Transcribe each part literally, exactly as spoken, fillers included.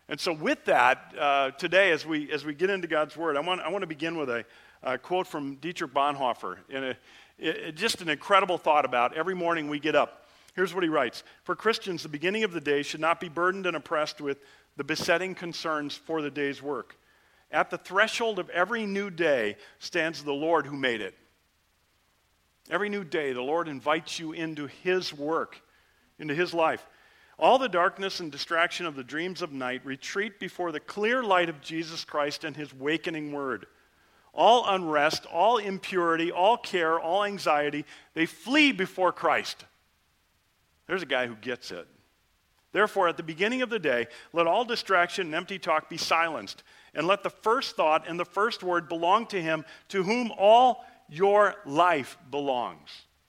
And so with that, uh, today as we as we get into God's Word, I want I want to begin with a, a quote from Dietrich Bonhoeffer, in a, it, just an incredible thought about every morning we get up. Here's what he writes: for Christians, the beginning of the day should not be burdened and oppressed with the besetting concerns for the day's work. At the threshold of every new day stands the Lord who made it. Every new day, the Lord invites you into His work, into His life. All the darkness and distraction of the dreams of night retreat before the clear light of Jesus Christ and His wakening word. All unrest, all impurity, all care, all anxiety, they flee before Christ. There's a guy who gets it. Therefore, at the beginning of the day, let all distraction and empty talk be silenced, and let the first thought and the first word belong to Him to whom all your life belongs.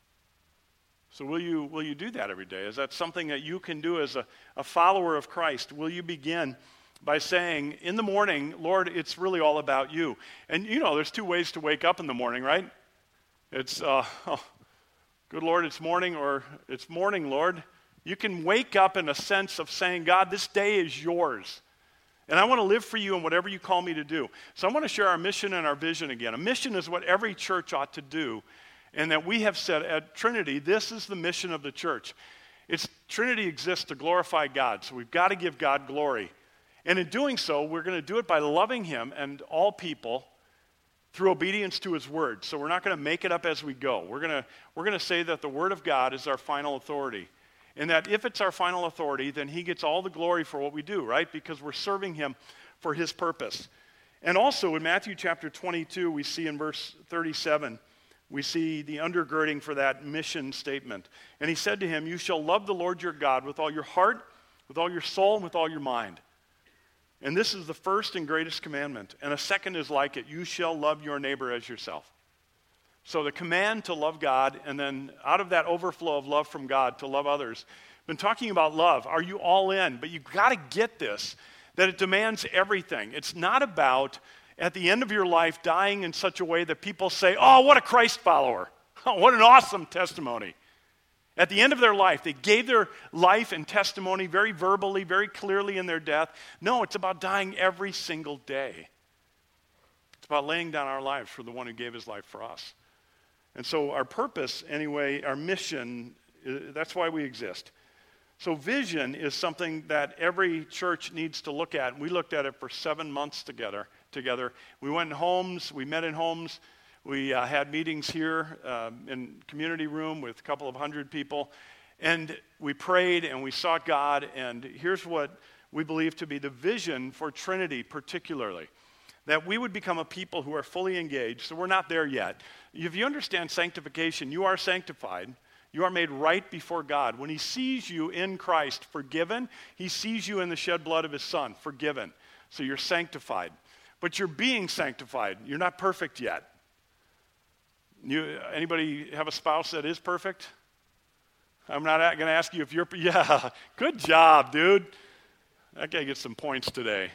So will you will you do that every day? Is that something that you can do as a, a follower of Christ? Will you begin by saying, in the morning, Lord, it's really all about you? And you know, there's two ways to wake up in the morning, right? It's, uh, oh, good Lord, it's morning, or it's morning, Lord. You can wake up in a sense of saying, God, this day is yours. And I want to live for you in whatever you call me to do. So I want to share our mission and our vision again. A mission is what every church ought to do. And that we have said at Trinity, this is the mission of the church. It's Trinity exists to glorify God, so we've got to give God glory. And in doing so, we're going to do it by loving Him and all people through obedience to His word. So we're not going to make it up as we go. We're going to we're going to say that the word of God is our final authority. And that if it's our final authority, then He gets all the glory for what we do, right? Because we're serving Him for His purpose. And also in Matthew chapter twenty-two, we see in verse thirty-seven, we see the undergirding for that mission statement. And He said to him, you shall love the Lord your God with all your heart, with all your soul, and with all your mind. And this is the first and greatest commandment. And a second is like it, you shall love your neighbor as yourself. So the command to love God, and then out of that overflow of love from God to love others. Been talking about love. Are you all in? But you've got to get this, that it demands everything. It's not about, at the end of your life, dying in such a way that people say, oh, what a Christ follower. Oh, what an awesome testimony. At the end of their life, they gave their life and testimony very verbally, very clearly in their death. No, it's about dying every single day. It's about laying down our lives for the one who gave His life for us. And so our purpose, anyway, our mission, that's why we exist. So vision is something that every church needs to look at. And we looked at it for seven months together. Together, we went in homes, we met in homes, we uh, had meetings here um, in community room with a couple of hundred people, and we prayed and we sought God. And here's what we believe to be the vision for Trinity, particularly, that we would become a people who are fully engaged. So we're not there yet. If you understand sanctification, you are sanctified. You are made right before God. When He sees you in Christ, forgiven, He sees you in the shed blood of His Son, forgiven. So you're sanctified. But you're being sanctified. You're not perfect yet. You, anybody have a spouse that is perfect? I'm not going to ask you if you're, yeah, good job, dude. That guy gets some points today.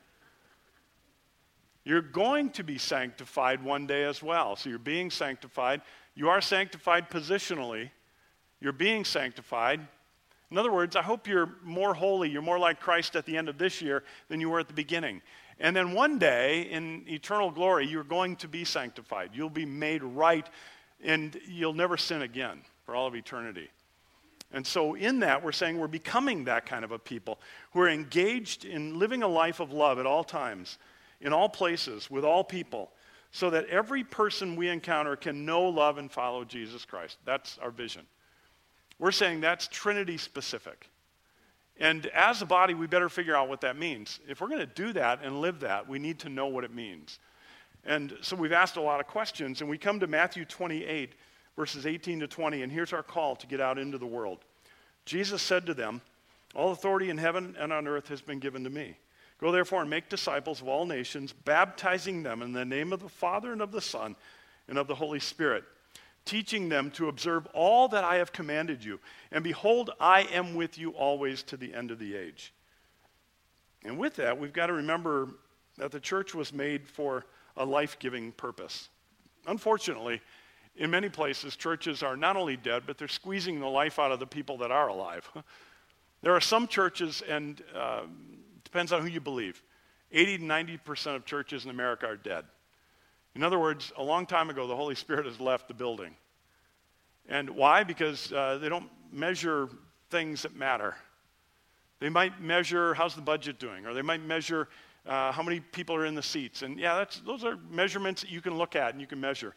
You're going to be sanctified one day as well. So you're being sanctified. You are sanctified positionally. You're being sanctified. In other words, I hope you're more holy, you're more like Christ at the end of this year than you were at the beginning. And then one day, in eternal glory, you're going to be sanctified. You'll be made right, and you'll never sin again for all of eternity. And so in that, we're saying we're becoming that kind of a people who are engaged in living a life of love at all times, in all places, with all people, so that every person we encounter can know, love, and follow Jesus Christ. That's our vision. We're saying that's Trinity specific. And as a body, we better figure out what that means. If we're going to do that and live that, we need to know what it means. And so we've asked a lot of questions, and we come to Matthew twenty-eight, verses eighteen to twenty, and here's our call to get out into the world. Jesus said to them, all authority in heaven and on earth has been given to me. Go therefore and make disciples of all nations, baptizing them in the name of the Father and of the Son and of the Holy Spirit, teaching them to observe all that I have commanded you. And behold, I am with you always to the end of the age. And with that, we've got to remember that the church was made for a life-giving purpose. Unfortunately, in many places, churches are not only dead, but they're squeezing the life out of the people that are alive. There are some churches, and uh, Depends on who you believe. eighty to ninety percent of churches in America are dead. In other words, a long time ago, the Holy Spirit has left the building. And why? Because uh, they don't measure things that matter. They might measure how's the budget doing, or they might measure uh, how many people are in the seats. And yeah, that's, those are measurements that you can look at and you can measure.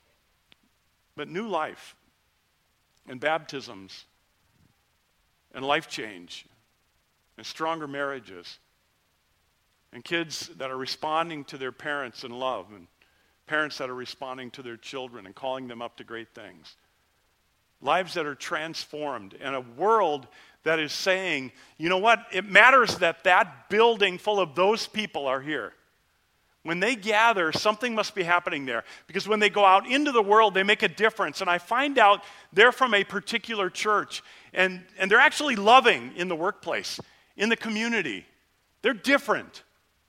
But new life and baptisms and life change and stronger marriages and kids that are responding to their parents in love and parents that are responding to their children and calling them up to great things. Lives that are transformed and a world that is saying, you know what, it matters that that building full of those people are here. When they gather, something must be happening there. Because when they go out into the world, they make a difference. And I find out they're from a particular church. And, and they're actually loving in the workplace, in the community. They're different.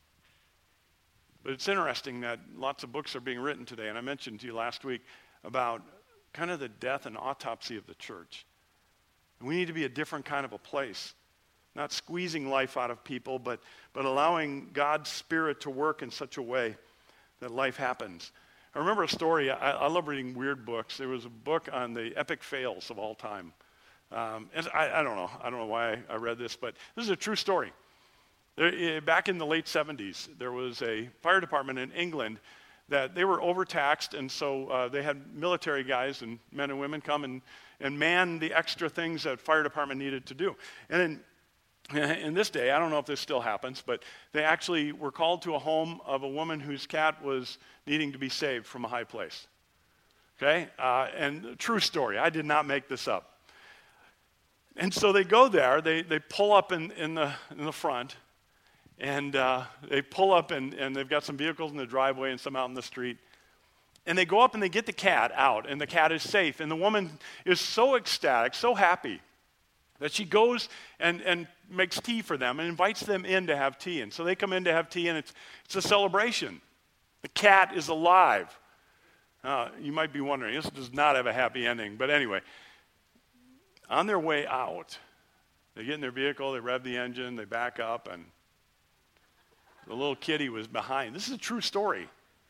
But it's interesting that lots of books are being written today. And I mentioned to you last week about kind of the death and autopsy of the church. And we need to be a different kind of a place. Not squeezing life out of people, but, but allowing God's Spirit to work in such a way that life happens. I remember a story. I, I love reading weird books. There was a book on the epic fails of all time. Um, and I, I don't know. I don't know why I, I read this, but this is a true story. There, back in the late seventies, there was a fire department in England that they were overtaxed, and so uh, they had military guys and men and women come and, and man the extra things that fire department needed to do. And in In this day, I don't know if this still happens, but they actually were called to a home of a woman whose cat was needing to be saved from a high place. Okay? Uh, and true story. I did not make this up. And so they go there. They they pull up in, in, the, in the front, and uh, they pull up, and, and they've got some vehicles in the driveway and some out in the street. And they go up and they get the cat out, and the cat is safe. And the woman is so ecstatic, so happy, that she goes and, and makes tea for them and invites them in to have tea. And so they come in to have tea, and it's, it's a celebration. The cat is alive. Uh, you might be wondering, this does not have a happy ending. But anyway, on their way out, they get in their vehicle, they rev the engine, they back up, and the little kitty was behind. This is a true story.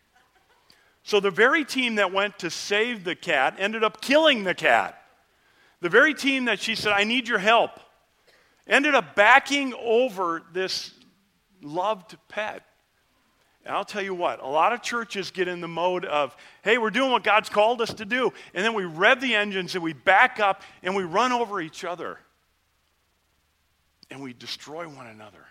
So the very team that went to save the cat ended up killing the cat. The very team that she said, I need your help, ended up backing over this loved pet. And I'll tell you what, a lot of churches get in the mode of, hey, we're doing what God's called us to do. And then we rev the engines and we back up and we run over each other. And we destroy one another.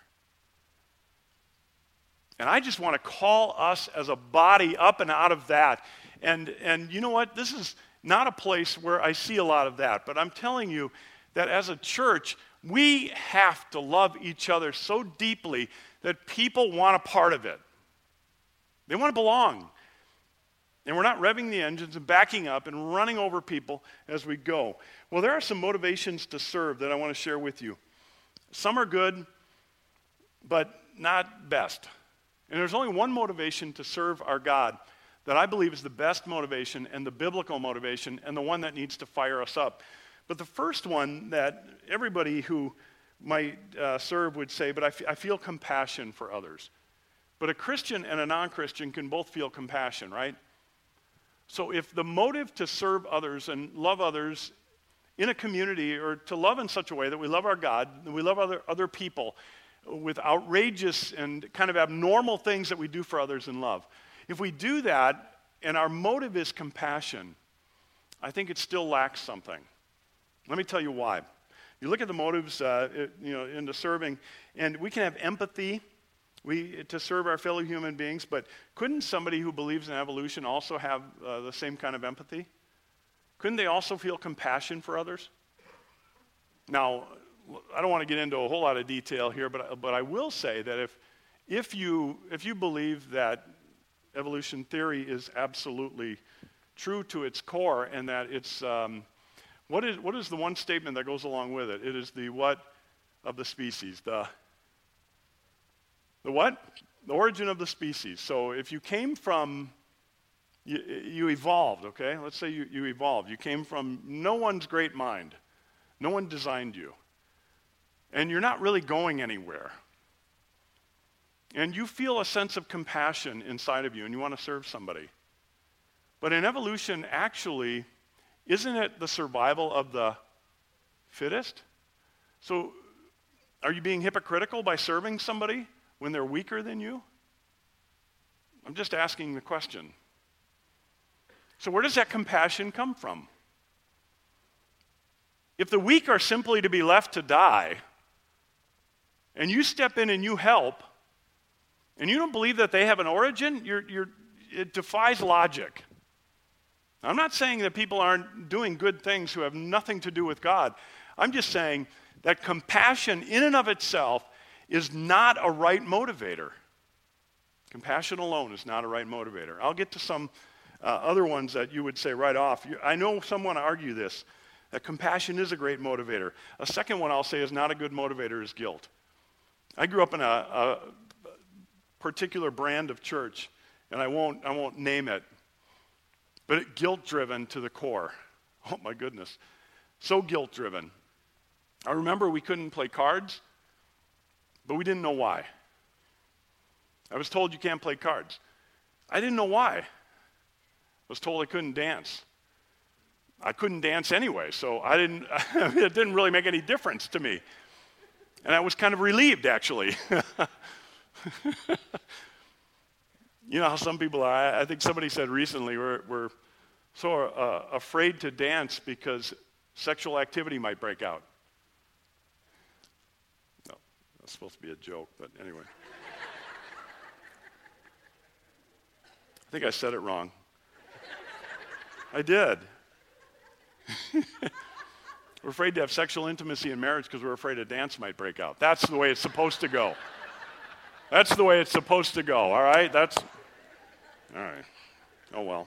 And I just want to call us as a body up and out of that. And, and you know what? This is not a place where I see a lot of that, but I'm telling you that as a church, we have to love each other so deeply that people want a part of it. They want to belong. And we're not revving the engines and backing up and running over people as we go. Well, there are some motivations to serve that I want to share with you. Some are good, but not best. And there's only one motivation to serve our God that I believe is the best motivation and the biblical motivation and the one that needs to fire us up. But the first one that everybody who might uh, serve would say, but I, f- I feel compassion for others. But a Christian and a non-Christian can both feel compassion, right? So if the motive to serve others and love others in a community, or to love in such a way that we love our God, that we love other, other people with outrageous and kind of abnormal things that we do for others in love, if we do that and our motive is compassion, I think it still lacks something. Let me tell you why. You look at the motives, uh, it, you know, into serving, and we can have empathy we, to serve our fellow human beings, but couldn't somebody who believes in evolution also have uh, the same kind of empathy? Couldn't they also feel compassion for others? Now, I don't want to get into a whole lot of detail here, but but I will say that if if you if you believe that evolution theory is absolutely true to its core, and that it's um, what is what is the one statement that goes along with it? It is the what of the species, the the what? The origin of the species. So if you came from you, you evolved, okay? Let's say you, you evolved. You came from no one's great mind. No one designed you. And you're not really going anywhere. and you feel a sense of compassion inside of you and you want to serve somebody. But in evolution, actually, isn't it the survival of the fittest? So are you being hypocritical by serving somebody when they're weaker than you? I'm just asking the question. So where does that compassion come from? If the weak are simply to be left to die, and you step in and you help, and you don't believe that they have an origin, you're, you're, it defies logic. I'm not saying that people aren't doing good things who have nothing to do with God. I'm just saying that compassion in and of itself is not a right motivator. Compassion alone is not a right motivator. I'll get to some uh, other ones that you would say right off. You, I know some want to argue this, that compassion is a great motivator. A second one I'll say is not a good motivator is guilt. I grew up in a, a particular brand of church, and I won't, I won't name it, but it guilt-driven to the core. Oh my goodness. So guilt-driven. I remember we couldn't play cards, but we didn't know why. I was told you can't play cards. I didn't know why. I was told I couldn't dance. I couldn't dance anyway, so I didn't, it didn't really make any difference to me. And I was kind of relieved, actually. You know how some people are. I, I think somebody said recently, we're, we're so uh, afraid to dance because sexual activity might break out. No, that's supposed to be a joke, but anyway. I think I said it wrong. I did. We're afraid to have sexual intimacy in marriage because we're afraid a dance might break out. That's the way it's supposed to go. That's the way it's supposed to go, all right? That's, all right. Oh, well.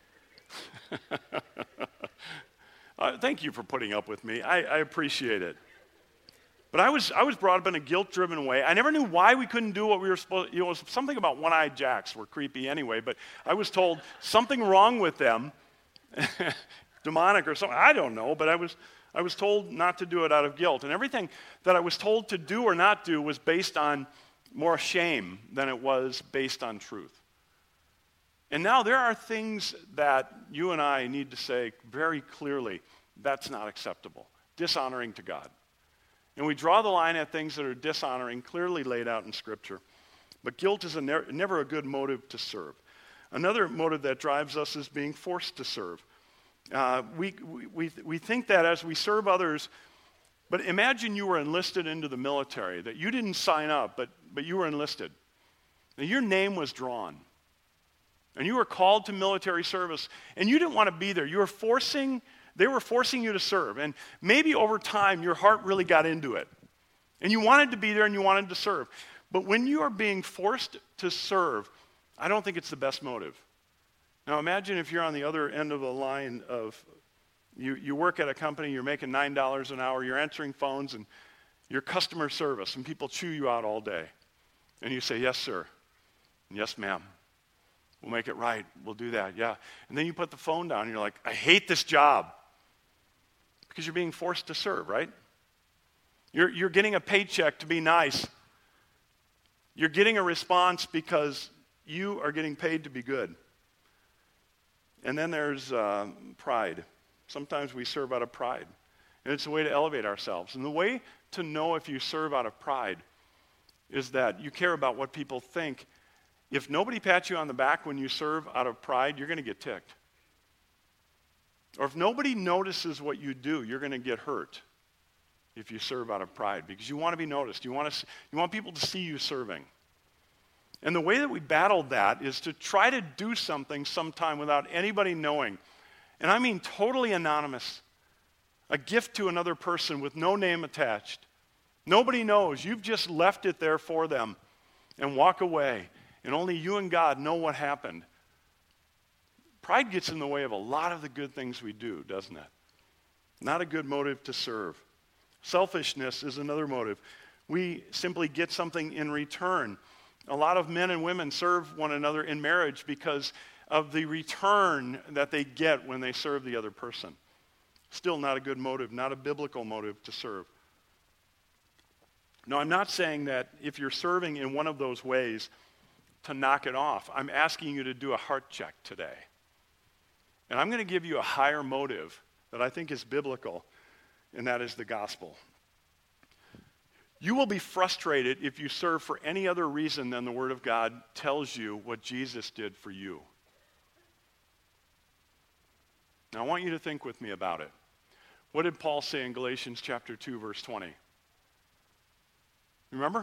uh, thank you for putting up with me. I, I appreciate it. But I was I was brought up in a guilt-driven way. I never knew why we couldn't do what we were supposed to. You know, it was something about one-eyed jacks were creepy anyway, but I was told something wrong with them, demonic or something. I don't know, but I was I was told not to do it out of guilt. And everything that I was told to do or not do was based on more shame than it was based on truth. And now there are things that you and I need to say very clearly, that's not acceptable, dishonoring to God. And we draw the line at things that are dishonoring, clearly laid out in Scripture. But guilt is a ne- never a good motive to serve. Another motive that drives us is being forced to serve. Uh, we, we, we think that as we serve others, but imagine you were enlisted into the military, that you didn't sign up, but, but you were enlisted. Now, your name was drawn, and you were called to military service, and you didn't want to be there. You were forcing They were forcing you to serve. And maybe over time, your heart really got into it. And you wanted to be there and you wanted to serve. But when you are being forced to serve, I don't think it's the best motive. Now imagine if you're on the other end of the line of, you, you work at a company, you're making nine dollars an hour, you're answering phones, and you're customer service, and people chew you out all day. And you say, yes, sir. And yes, ma'am. We'll make it right. We'll do that, yeah. And then you put the phone down, and you're like, I hate this job. Because you're being forced to serve, right? You're, you're getting a paycheck to be nice. You're getting a response because you are getting paid to be good. And then there's uh, pride. Sometimes we serve out of pride. And it's a way to elevate ourselves. And the way to know if you serve out of pride is that you care about what people think. If nobody pats you on the back when you serve out of pride, you're going to get ticked. Or if nobody notices what you do, you're going to get hurt if you serve out of pride because you want to be noticed. You want to, you want people to see you serving. And the way that we battled that is to try to do something sometime without anybody knowing. And I mean totally anonymous. A gift to another person with no name attached. Nobody knows. You've just left it there for them and walk away. And only you and God know what happened. Pride gets in the way of a lot of the good things we do, doesn't it? Not a good motive to serve. Selfishness is another motive. We simply get something in return. A lot of men and women serve one another in marriage because of the return that they get when they serve the other person. Still not a good motive, not a biblical motive to serve. Now, I'm not saying that if you're serving in one of those ways to knock it off. I'm asking you to do a heart check today. And I'm going to give you a higher motive that I think is biblical, and that is the gospel. You will be frustrated if you serve for any other reason than the Word of God tells you what Jesus did for you. Now, I want you to think with me about it. What did Paul say in Galatians chapter two, verse twenty? Remember?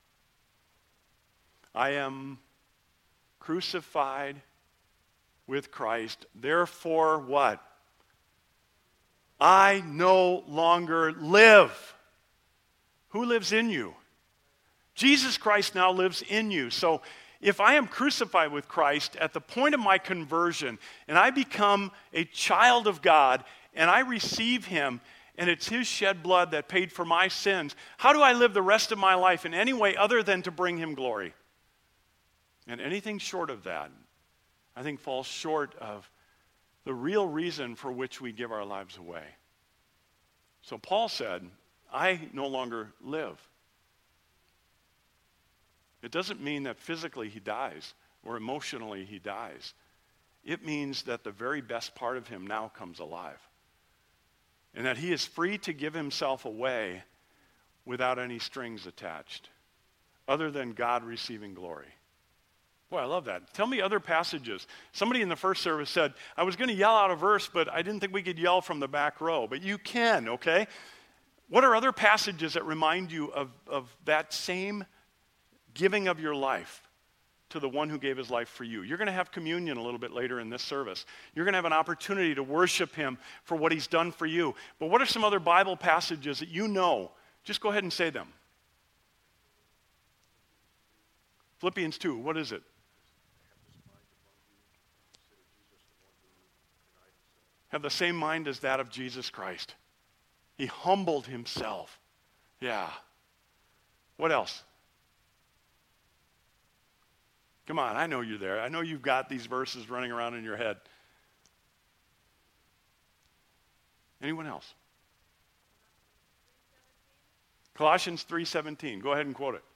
I am crucified with Christ. Therefore, what? I no longer live. Who lives in you? Jesus Christ now lives in you. So if I am crucified with Christ at the point of my conversion and I become a child of God and I receive him and it's his shed blood that paid for my sins, how do I live the rest of my life in any way other than to bring him glory? And anything short of that, I think, falls short of the real reason for which we give our lives away. So Paul said, I no longer live. It doesn't mean that physically he dies or emotionally he dies. It means that the very best part of him now comes alive. And that he is free to give himself away without any strings attached, other than God receiving glory. Boy, I love that. Tell me other passages. Somebody in the first service said, I was going to yell out a verse, but I didn't think we could yell from the back row. But you can, okay? What are other passages that remind you of, of that same giving of your life to the one who gave his life for you? You're going to have communion a little bit later in this service. You're going to have an opportunity to worship him for what he's done for you. But what are some other Bible passages that you know? Just go ahead and say them. Philippians two, what is it? Have the same mind as that of Jesus Christ. He humbled himself. Yeah. What else? Come on, I know you're there. I know you've got these verses running around in your head. Anyone else? Colossians three seventeen. Go ahead and quote it.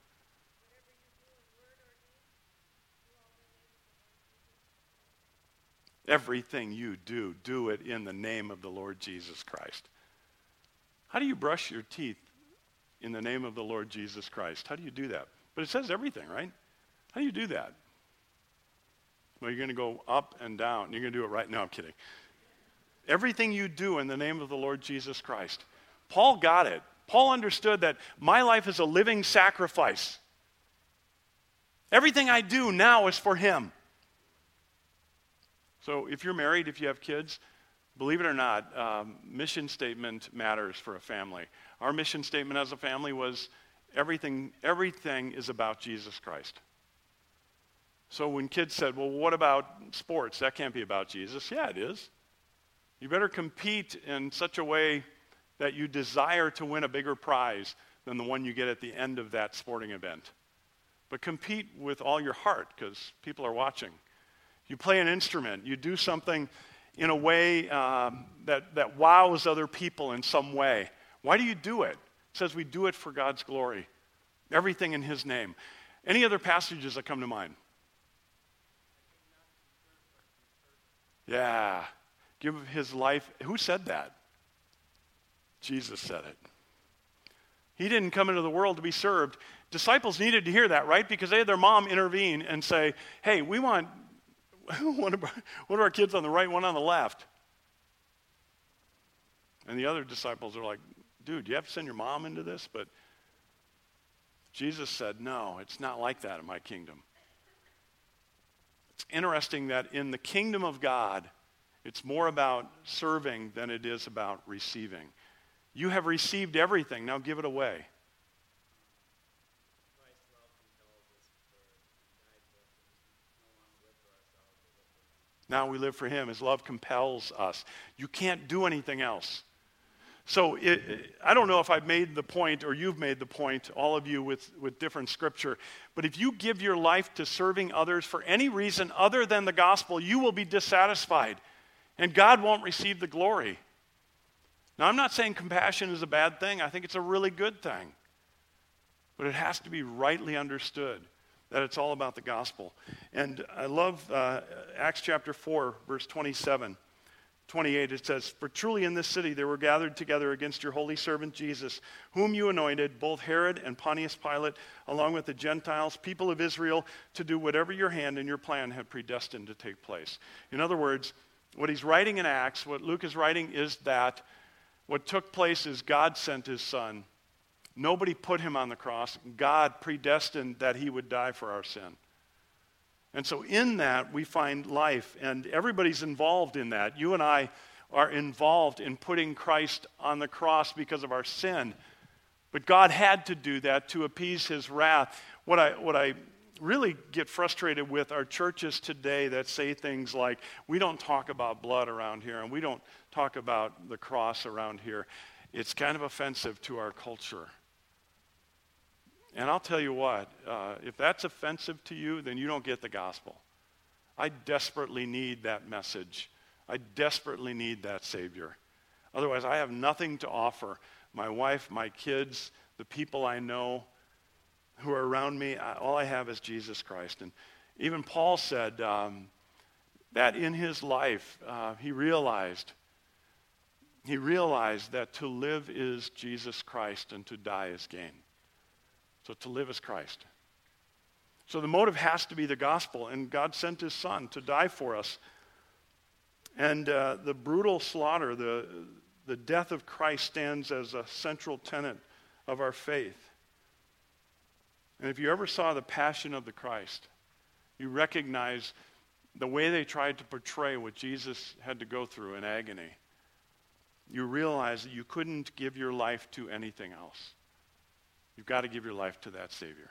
Everything you do, do it in the name of the Lord Jesus Christ. How do you brush your teeth in the name of the Lord Jesus Christ? How do you do that? But it says everything, right? How do you do that? Well, you're going to go up and down. You're going to do it right now. I'm kidding. Everything you do in the name of the Lord Jesus Christ. Paul got it. Paul understood that my life is a living sacrifice. Everything I do now is for him. So if you're married, if you have kids, believe it or not, um, mission statement matters for a family. Our mission statement as a family was everything, everything is about Jesus Christ. So when kids said, well, what about sports? That can't be about Jesus. Yeah, it is. You better compete in such a way that you desire to win a bigger prize than the one you get at the end of that sporting event. But compete with all your heart because people are watching. You play an instrument. You do something in a way um, that, that wows other people in some way. Why do you do it? It says we do it for God's glory. Everything in his name. Any other passages that come to mind? Yeah. Give his life. Who said that? Jesus said it. He didn't come into the world to be served. Disciples needed to hear that, right? Because they had their mom intervene and say, hey, we want one of, our, one of our kids on the right, one on the left. And the other disciples are like, dude, do you have to send your mom into this? But Jesus said, no, it's not like that in my kingdom. It's interesting that in the kingdom of God, it's more about serving than it is about receiving. You have received everything, now give it away. Now we live for him. His love compels us. You can't do anything else. So it, it, I don't know if I've made the point or you've made the point, all of you with, with different scripture, but if you give your life to serving others for any reason other than the gospel, you will be dissatisfied and God won't receive the glory. Now I'm not saying compassion is a bad thing. I think it's a really good thing. but it has to be rightly understood, that it's all about the gospel. And I love uh, Acts chapter four, verse twenty-seven, twenty-eight. It says, "For truly in this city there were gathered together against your holy servant Jesus, whom you anointed, both Herod and Pontius Pilate, along with the Gentiles, people of Israel, to do whatever your hand and your plan had predestined to take place." In other words, what he's writing in Acts, what Luke is writing, is that what took place is God sent his son. Nobody put him on the cross. God predestined that he would die for our sin. And so in that, we find life, and everybody's involved in that. You and I are involved in putting Christ on the cross because of our sin. But God had to do that to appease his wrath. What I, what I really get frustrated with are churches today that say things like, we don't talk about blood around here, and we don't talk about the cross around here. It's kind of offensive to our culture. And I'll tell you what, uh, if that's offensive to you, then you don't get the gospel. I desperately need that message. I desperately need that Savior. Otherwise, I have nothing to offer. My wife, my kids, the people I know who are around me, I, all I have is Jesus Christ. And even Paul said um, that in his life, uh, he realized, he realized that to live is Jesus Christ and to die is gain. So to live is Christ. So the motive has to be the gospel, and God sent his son to die for us. And uh, the brutal slaughter, the, the death of Christ stands as a central tenet of our faith. And if you ever saw The Passion of the Christ, you recognize the way they tried to portray what Jesus had to go through in agony. You realize that you couldn't give your life to anything else. You've got to give your life to that Savior.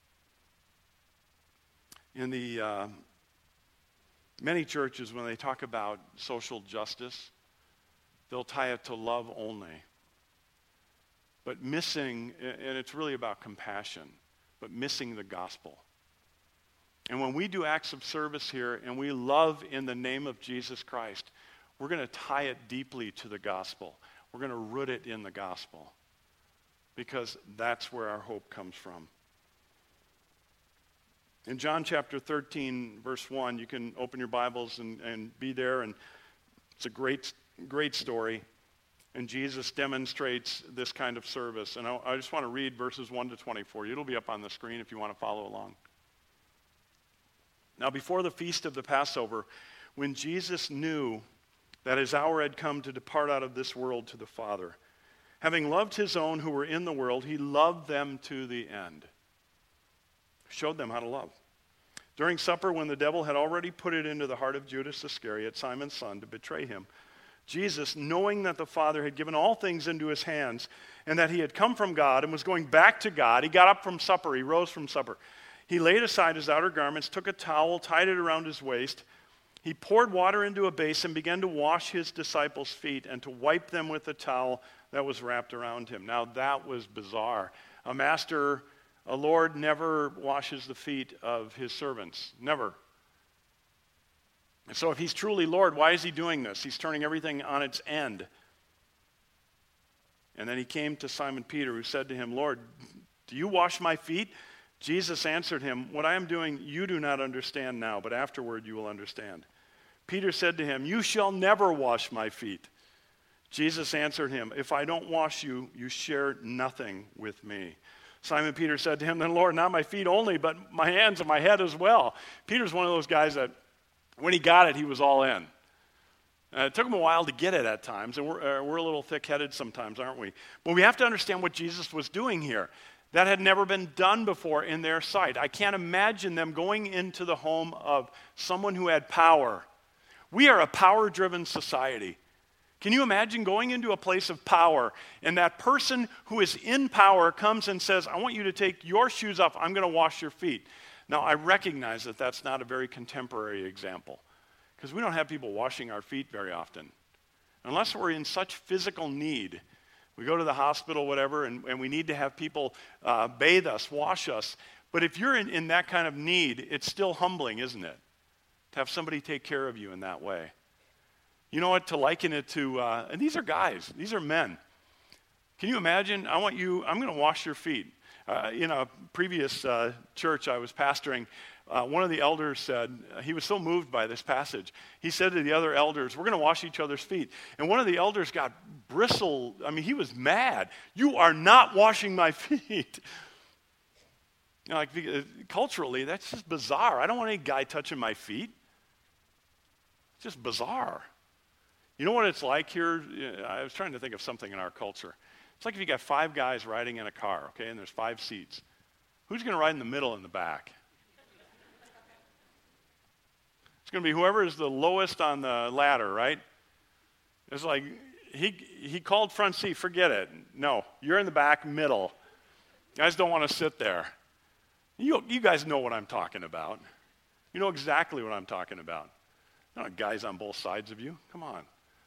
In the uh, many churches, when they talk about social justice, they'll tie it to love only. But missing, and it's really about compassion, but missing the gospel. And when we do acts of service here and we love in the name of Jesus Christ, we're going to tie it deeply to the gospel. We're going to root it in the gospel. Because that's where our hope comes from. In John chapter thirteen, verse one, you can open your Bibles and, and be there, and it's a great, great story. And Jesus demonstrates this kind of service. And I, I just want to read verses one to twenty-four. It'll be up on the screen if you want to follow along. Now, before the feast of the Passover, when Jesus knew that his hour had come to depart out of this world to the Father, having loved his own who were in the world, he loved them to the end. Showed them how to love. During supper, when the devil had already put it into the heart of Judas Iscariot, Simon's son, to betray him, Jesus, knowing that the Father had given all things into his hands, and that he had come from God and was going back to God, he got up from supper, he rose from supper. He laid aside his outer garments, took a towel, tied it around his waist. He poured water into a basin, began to wash his disciples' feet, and to wipe them with the towel that was wrapped around him. Now that was bizarre. A master, a Lord never washes the feet of his servants. Never. And so if he's truly Lord, why is he doing this? He's turning everything on its end. And then he came to Simon Peter, who said to him, "Lord, do you wash my feet?" Jesus answered him, "What I am doing you do not understand now, but afterward you will understand." Peter said to him, "You shall never wash my feet." Jesus answered him, "If I don't wash you, you share nothing with me." Simon Peter said to him, "Then Lord, not my feet only, but my hands and my head as well." Peter's one of those guys that when he got it, he was all in. Uh, it took him a while to get it at times, and we're, uh, we're a little thick-headed sometimes, aren't we? But we have to understand what Jesus was doing here. That had never been done before in their sight. I can't imagine them going into the home of someone who had power. We are a power-driven society. Can you imagine going into a place of power and that person who is in power comes and says, "I want you to take your shoes off, I'm going to wash your feet." Now, I recognize that that's not a very contemporary example because we don't have people washing our feet very often. Unless we're in such physical need. We go to the hospital, whatever, and, and we need to have people uh, bathe us, wash us. But if you're in, in that kind of need, it's still humbling, isn't it? To have somebody take care of you in that way. You know what, to liken it to, uh, and these are guys, these are men. Can you imagine, I want you, I'm going to wash your feet. Uh, in a previous uh, church I was pastoring, uh, one of the elders said, uh, he was so moved by this passage, he said to the other elders, we're going to wash each other's feet. And one of the elders got bristle, I mean, he was mad. You are not washing my feet. You know, like, culturally, that's just bizarre. I don't want any guy touching my feet. It's just bizarre. You know what it's like here? I was trying to think of something in our culture. It's like if you got five guys riding in a car, okay, and there's five seats. Who's going to ride in the middle and the back? It's going to be whoever is the lowest on the ladder, right? It's like he he called front seat, forget it. No, you're in the back, middle. Guys don't want to sit there. You, you guys know what I'm talking about. You know exactly what I'm talking about. There aren't guys on both sides of you. Come on.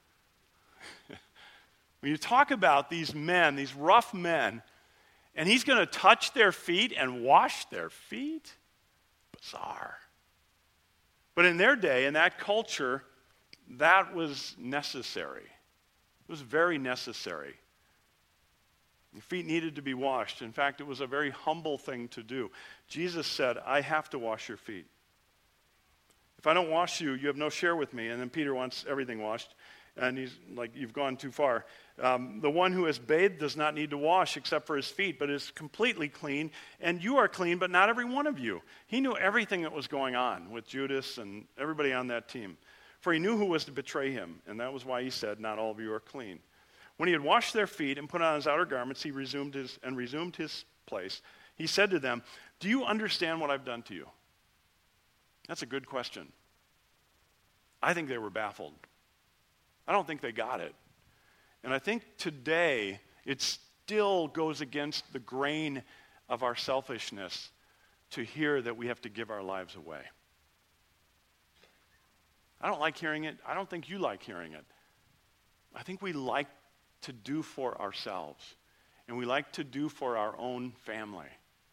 When you talk about these men, these rough men, and he's going to touch their feet and wash their feet? Bizarre. But in their day, in that culture, that was necessary. It was very necessary. Your feet needed to be washed. In fact, it was a very humble thing to do. Jesus said, I have to wash your feet. If I don't wash you, you have no share with me. And then Peter wants everything washed. And he's like, you've gone too far. Um, the one who has bathed does not need to wash except for his feet, but is completely clean. And you are clean, but not every one of you. He knew everything that was going on with Judas and everybody on that team. For he knew who was to betray him. And that was why he said, not all of you are clean. When he had washed their feet and put on his outer garments, he resumed his and resumed his place. He said to them, do you understand what I've done to you? That's a good question. I think they were baffled. I don't think they got it. And I think today it still goes against the grain of our selfishness to hear that we have to give our lives away. I don't like hearing it. I don't think you like hearing it. I think we like to do for ourselves, and we like to do for our own family.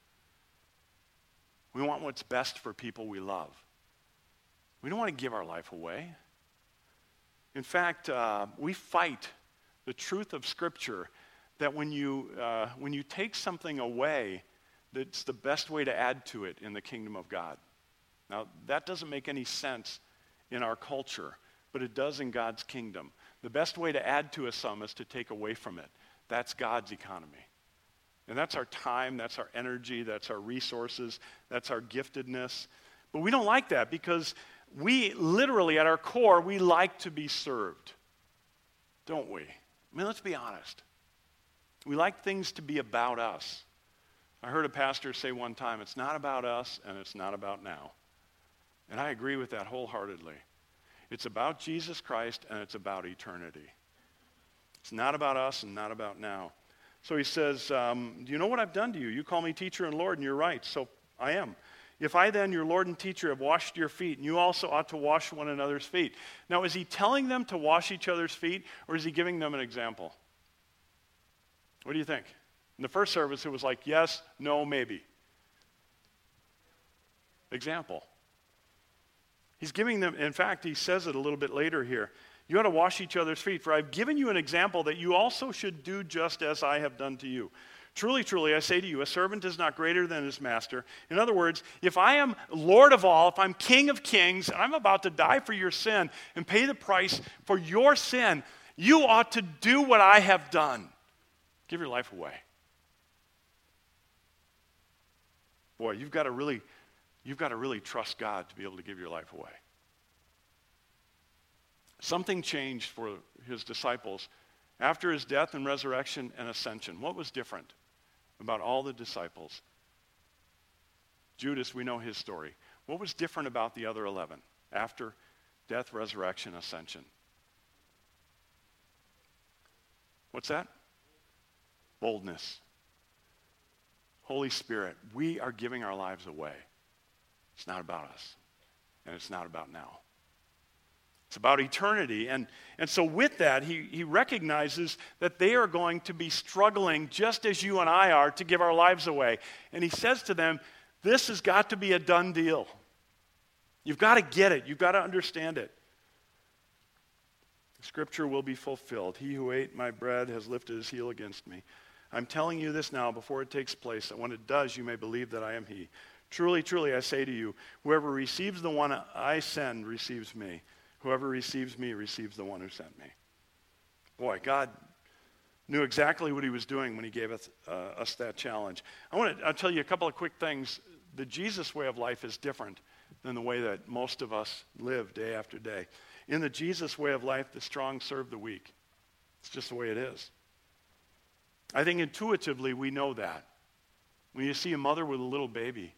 We want what's best for people we love. We don't want to give our life away. In fact, uh, we fight the truth of Scripture that when you, uh, when you take something away, that's the best way to add to it in the kingdom of God. Now, that doesn't make any sense in our culture, but it does in God's kingdom. The best way to add to a sum is to take away from it. That's God's economy. And that's our time, that's our energy, that's our resources, that's our giftedness. But we don't like that because we literally, at our core, we like to be served. Don't we? I mean, let's be honest. We like things to be about us. I heard a pastor say one time, it's not about us and it's not about now. And I agree with that wholeheartedly. It's about Jesus Christ and it's about eternity. It's not about us and not about now. So he says, um, do you know what I've done to you? You call me teacher and Lord, and you're right, so I am. If I then, your Lord and teacher, have washed your feet, and you also ought to wash one another's feet. Now, is he telling them to wash each other's feet, or is he giving them an example? What do you think? In the first service, it was like, yes, no, maybe. Example. He's giving them, in fact, he says it a little bit later here. You ought to wash each other's feet, for I've given you an example that you also should do just as I have done to you. Truly, truly, I say to you, a servant is not greater than his master. In other words, if I am Lord of all, if I'm King of kings, and I'm about to die for your sin and pay the price for your sin, you ought to do what I have done. Give your life away. Boy, you've got to really, you've got to really trust God to be able to give your life away. Something changed for his disciples after his death and resurrection and ascension. What was different about all the disciples? Judas, we know his story. What was different about the other eleven after death, resurrection, ascension? What's that? Boldness. Holy Spirit, we are giving our lives away. It's not about us, and it's not about now. It's about eternity. And, and so with that, he, he recognizes that they are going to be struggling just as you and I are to give our lives away. And he says to them, this has got to be a done deal. You've got to get it. You've got to understand it. Scripture will be fulfilled. He who ate my bread has lifted his heel against me. I'm telling you this now before it takes place, that when it does, you may believe that I am he. Truly, truly, I say to you, whoever receives the one I send receives me. Whoever receives me receives the one who sent me. Boy, God knew exactly what he was doing when he gave us, uh, us that challenge. I want to I'll tell you a couple of quick things. The Jesus way of life is different than the way that most of us live day after day. In the Jesus way of life, the strong serve the weak. It's just the way it is. I think intuitively we know that. When you see a mother with a little baby.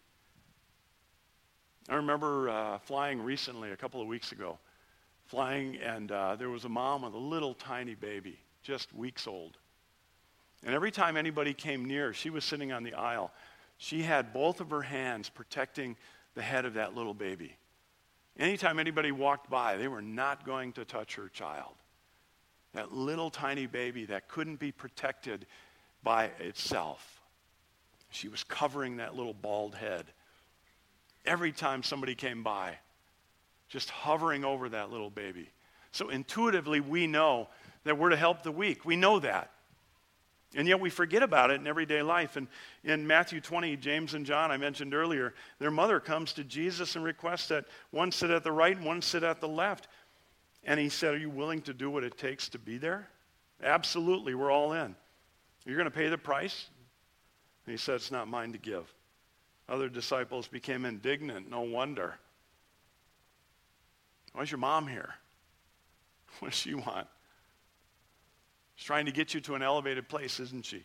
I remember uh, flying recently, a couple of weeks ago, flying, and uh, there was a mom with a little tiny baby, just weeks old. And every time anybody came near, she was sitting on the aisle. She had both of her hands protecting the head of that little baby. Anytime anybody walked by, they were not going to touch her child. That little tiny baby that couldn't be protected by itself. She was covering that little bald head. Every time somebody came by, just hovering over that little baby. So intuitively, we know that we're to help the weak. We know that. And yet we forget about it in everyday life. And in Matthew twenty, James and John, I mentioned earlier, their mother comes to Jesus and requests that one sit at the right and one sit at the left. And he said, are you willing to do what it takes to be there? Absolutely, we're all in. You're going to pay the price? And he said, it's not mine to give. Other disciples became indignant. No wonder. Why's your mom here? What does she want? She's trying to get you to an elevated place, isn't she?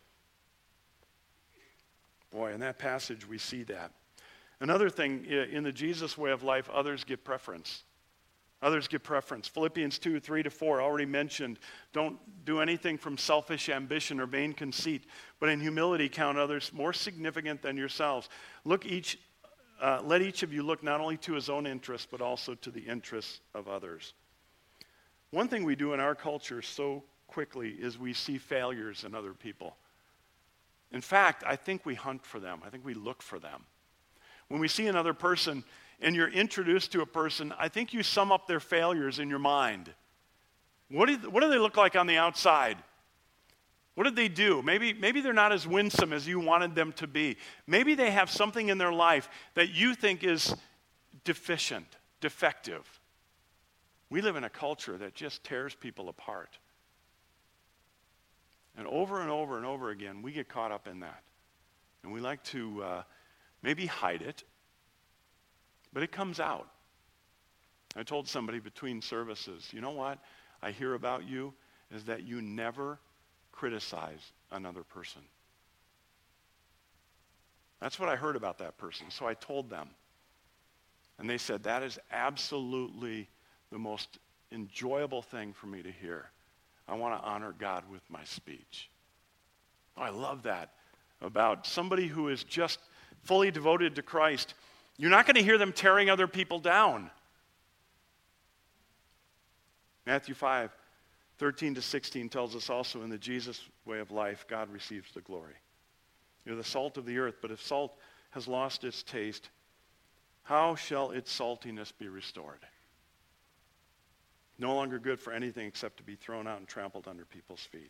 Boy, in that passage we see that. Another thing, in the Jesus way of life, others get preference. Others get preference. Philippians two, three to four, already mentioned. Don't do anything from selfish ambition or vain conceit, but in humility count others more significant than yourselves. Look each, uh, let each of you look not only to his own interests, but also to the interests of others. One thing we do in our culture so quickly is we see failures in other people. In fact, I think we hunt for them. I think we look for them. When we see another person and you're introduced to a person, I think you sum up their failures in your mind. What do, what do they look like on the outside? What did they do? Maybe, maybe they're not as winsome as you wanted them to be. Maybe they have something in their life that you think is deficient, defective. We live in a culture that just tears people apart. And over and over and over again, we get caught up in that. And we like to uh, maybe hide it, but it comes out. I told somebody between services, you know what I hear about you is that you never criticize another person. That's what I heard about that person. So I told them. And they said, that is absolutely the most enjoyable thing for me to hear. I want to honor God with my speech. Oh, I love that about somebody who is just fully devoted to Christ. You're not going to hear them tearing other people down. Matthew five, thirteen to sixteen tells us also in the Jesus way of life, God receives the glory. You're the salt of the earth, but if salt has lost its taste, how shall its saltiness be restored? No longer good for anything except to be thrown out and trampled under people's feet.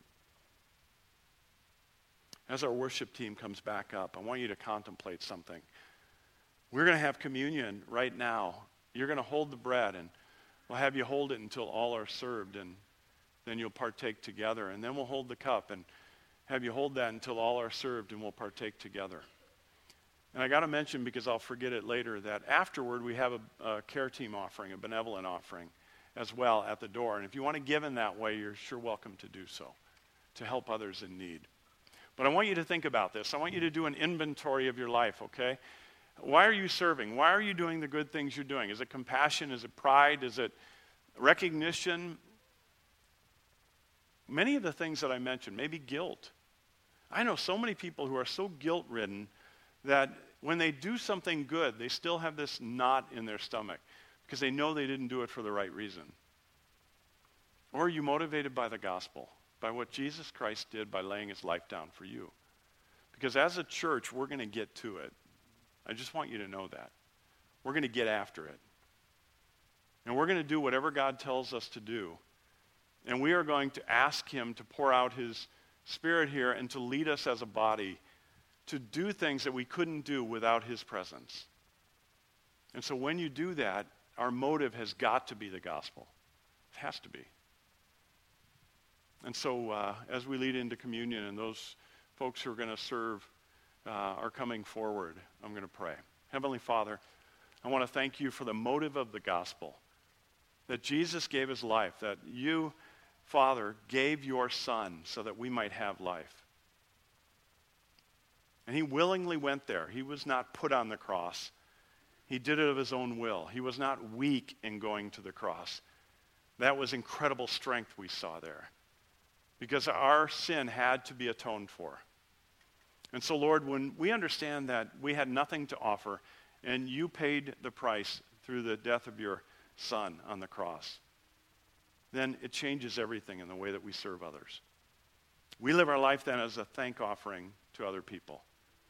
As our worship team comes back up, I want you to contemplate something. We're going to have communion right now. You're going to hold the bread, and we'll have you hold it until all are served, and then you'll partake together. And then we'll hold the cup and have you hold that until all are served, and we'll partake together. And I got to mention, because I'll forget it later, that afterward we have a, a care team offering, a benevolent offering as well at the door. And if you want to give in that way, you're sure welcome to do so, to help others in need. But I want you to think about this. I want you to do an inventory of your life, okay? Why are you serving? Why are you doing the good things you're doing? Is it compassion? Is it pride? Is it recognition? Many of the things that I mentioned, maybe guilt. I know so many people who are so guilt-ridden that when they do something good, they still have this knot in their stomach because they know they didn't do it for the right reason. Or are you motivated by the gospel, by what Jesus Christ did by laying his life down for you? Because as a church, we're going to get to it. I just want you to know that. We're going to get after it. And we're going to do whatever God tells us to do. And we are going to ask him to pour out his Spirit here and to lead us as a body to do things that we couldn't do without his presence. And so when you do that, our motive has got to be the gospel. It has to be. And so uh, as we lead into communion and those folks who are going to serve uh, are coming forward, I'm going to pray. Heavenly Father, I want to thank you for the motive of the gospel, that Jesus gave his life, that you, Father, gave your Son so that we might have life. And he willingly went there. He was not put on the cross. He did it of his own will. He was not weak in going to the cross. That was incredible strength we saw there, because our sin had to be atoned for. And so, Lord, when we understand that we had nothing to offer, and you paid the price through the death of your Son on the cross, then it changes everything in the way that we serve others. We live our life then as a thank offering to other people.